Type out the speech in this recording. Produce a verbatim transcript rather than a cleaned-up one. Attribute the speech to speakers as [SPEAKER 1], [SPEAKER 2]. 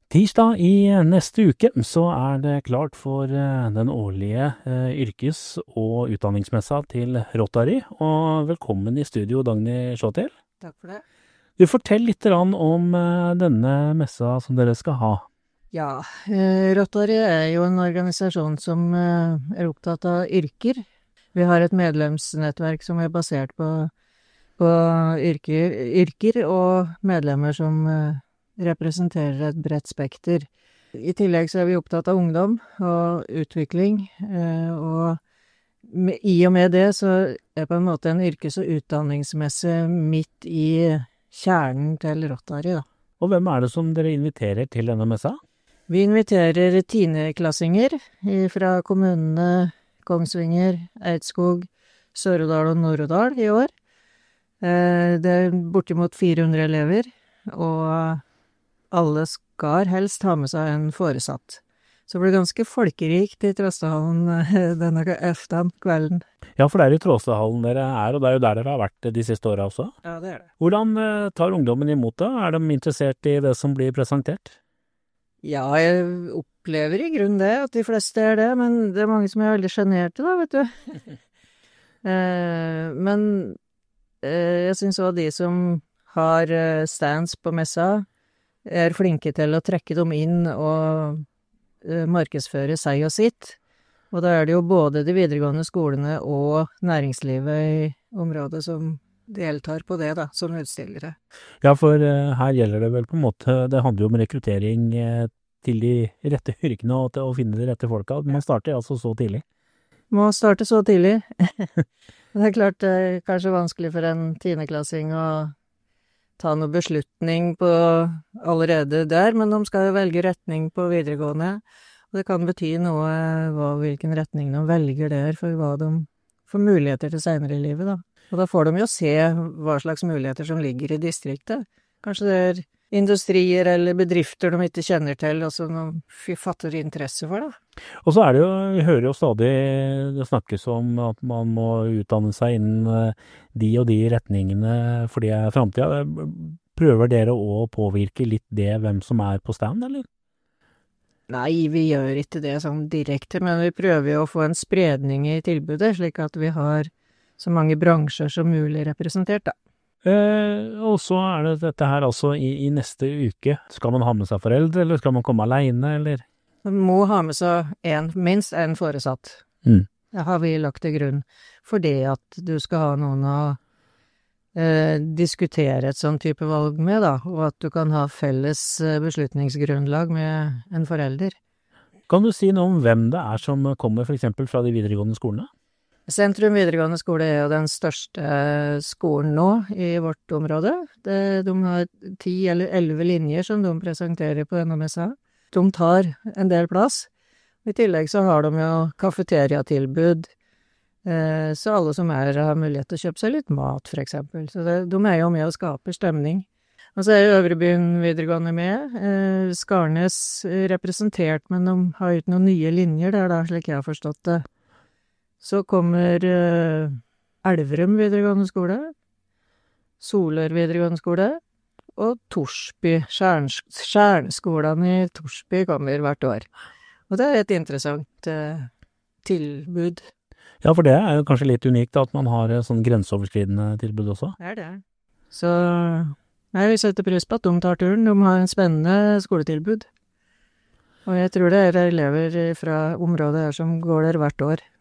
[SPEAKER 1] Tirsdag i neste uke så er det klart for den årlige yrkes- og utdanningsmessa til Rotary, og velkommen i studio, Dagny Sjåtel.
[SPEAKER 2] Takk for det.
[SPEAKER 1] Du fortell litt grann om denne messa som dere skal ha.
[SPEAKER 2] Ja, eh, Rotary er jo en organisasjon som eh, er opptatt av yrker. Vi har et medlemsnettverk som er basert på, på yrker, yrker og medlemmer som eh, representerer et bredt spekter. I tillegg så er vi opptatt av ungdom og utvikling, eh, og med, i og med det så er på en måte en yrkes- og utdanningsmesse midt i kjernen til Rotary, da.
[SPEAKER 1] Og hvem er det som dere inviterer til denne messa?
[SPEAKER 2] Vi inviterer tiendeklassinger fra kommunene Kongsvinger, Eidskog, Sør-Odal og Nord-Odal i år. Det er bortimot fire hundre elever, og alle skal helst ha med seg en foresatt. Så det blir ganske folkerikt i Trøstehallen denne eftan kvelden.
[SPEAKER 1] Ja, for det er i Trøstehallen dere er, og det er jo der dere har vært de siste årene også.
[SPEAKER 2] Ja, det er det.
[SPEAKER 1] Hvordan tar ungdommen imot det? Er de interessert i det som blir presentert?
[SPEAKER 2] Ja, jeg opplever i grunnen det, at de fleste er det, men det er mange som er veldig sjenerte da, vet du. eh, men eh, jeg synes også de som har stands på messa, er flinke til å trekke dem inn og eh, markedsføre seg og sitt. Og da er det jo både de videregående skolene og næringslivet i området som deltar på det da, som utstillere.
[SPEAKER 1] Ja, for uh, her gjelder det vel på en måte, det handler jo om rekruttering uh, til de rette yrkene og til å finne de rette folka. Man starter altså så tidlig.
[SPEAKER 2] Må starte så tidlig. Det er klart det er kanskje vanskelig for en tiendeklassing å ta noe beslutning på allerede der, men de skal jo velge retning på videregående. Og det kan bety noe hva, hvilken retning de velger der, for hva de får muligheter til senere i livet da. Og da får de jo se hva slags muligheter som ligger i distriktet. Kanskje det er industrier eller bedrifter de ikke kjenner til, og som de fatter interesse for da.
[SPEAKER 1] Og så er det jo, vi hører jo stadig det snakkes om at man må utdanne seg innen de og de retningene for det er fremtiden. Prøver dere å påvirke litt det hvem som er på stand, eller?
[SPEAKER 2] Nei, vi gjør ikke det sånn direkte, men vi prøver jo å få en spredning i tilbudet, slik at vi har så mange bransjer som mulig representert, da.
[SPEAKER 1] Eh, og så er det dette her altså i, i neste uke. Skal man ha med seg foreldre, eller skal man komme alene, eller?
[SPEAKER 2] Man må ha med seg en, minst en foresatt.
[SPEAKER 1] Mm.
[SPEAKER 2] Det har vi lagt til grunn. For det at du skal ha noen å eh, diskutere et sånn type valg med, da, og at du kan ha felles beslutningsgrunnlag med en forelder.
[SPEAKER 1] Kan du si noe om hvem det er som kommer for eksempel fra de videregående skolene?
[SPEAKER 2] Sentrum videregående skole er jo den største skolen nå i vårt område. Det, de har ti eller elleve linjer som de presenterer på denne messa. De tar en del plass. I tillegg så har de jo kafeteriatilbud, eh, så alle som er har mulighet til å kjøpe seg litt mat, for eksempel. Så det, de er jo med og skaper stemning. Og så er jo Øvrebyen videregående med. Eh, Skarnes representert, men de har jo ikke noen nye linjer der da, slik jeg har forstått det. Så kommer uh, Elverum videregående skole, Solør videregående skole, og Torsby, Skjærnskolen i Torsby kommer hvert år. Og det er et interessant uh, tilbud.
[SPEAKER 1] Ja, for det er jo kanskje litt unikt at man har et sånn grenseoverskridende tilbud også.
[SPEAKER 2] Det er det. Så nei, vi setter pris på at de tar turen. De har en spennende skoletilbud. Og jeg tror det er elever fra området her som går der hvert år.